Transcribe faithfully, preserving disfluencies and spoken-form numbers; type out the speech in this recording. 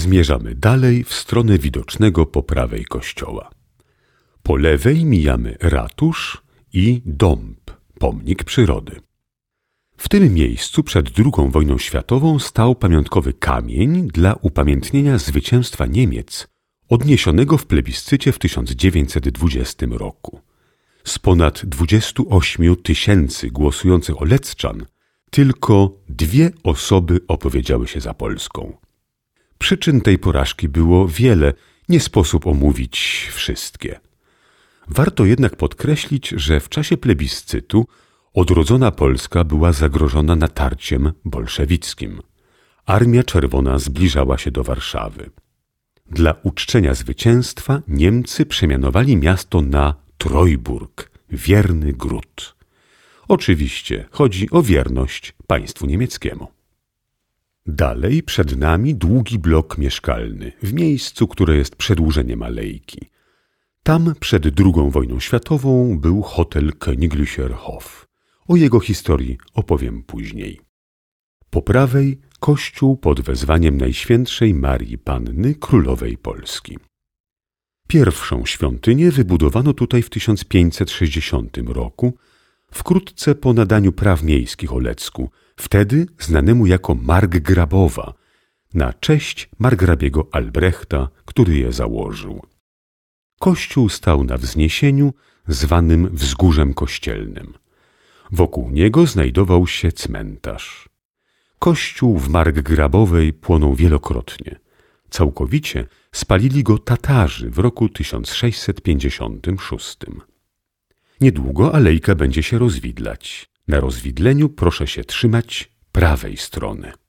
zmierzamy dalej w stronę widocznego po prawej kościoła. Po lewej mijamy ratusz i dąb, pomnik przyrody. W tym miejscu przed drugą wojną światową stał pamiątkowy kamień dla upamiętnienia zwycięstwa Niemiec odniesionego w plebiscycie w tysiąc dziewięćset dwudziestym roku. Z ponad dwudziestu ośmiu tysięcy głosujących olecczan tylko dwie osoby opowiedziały się za Polską. Przyczyn tej porażki było wiele, nie sposób omówić wszystkie. Warto jednak podkreślić, że w czasie plebiscytu odrodzona Polska była zagrożona natarciem bolszewickim. Armia Czerwona zbliżała się do Warszawy. Dla uczczenia zwycięstwa Niemcy przemianowali miasto na Treuburg, wierny gród. Oczywiście chodzi o wierność państwu niemieckiemu. Dalej przed nami długi blok mieszkalny, w miejscu, które jest przedłużeniem alejki. Tam przed drugą wojną światową był hotel Königlicher Hof. O jego historii opowiem później. Po prawej kościół pod wezwaniem Najświętszej Marii Panny Królowej Polski. Pierwszą świątynię wybudowano tutaj w tysiąc pięćset sześćdziesiątym roku, wkrótce po nadaniu praw miejskich Olecku, wtedy znanemu jako Markgrabowa, na cześć margrabiego Albrechta, który je założył. Kościół stał na wzniesieniu zwanym Wzgórzem Kościelnym. Wokół niego znajdował się cmentarz. Kościół w Markgrabowej płonął wielokrotnie. Całkowicie spalili go Tatarzy w roku tysiąc sześćset pięćdziesiątym szóstym. Niedługo alejka będzie się rozwidlać. Na rozwidleniu proszę się trzymać prawej strony.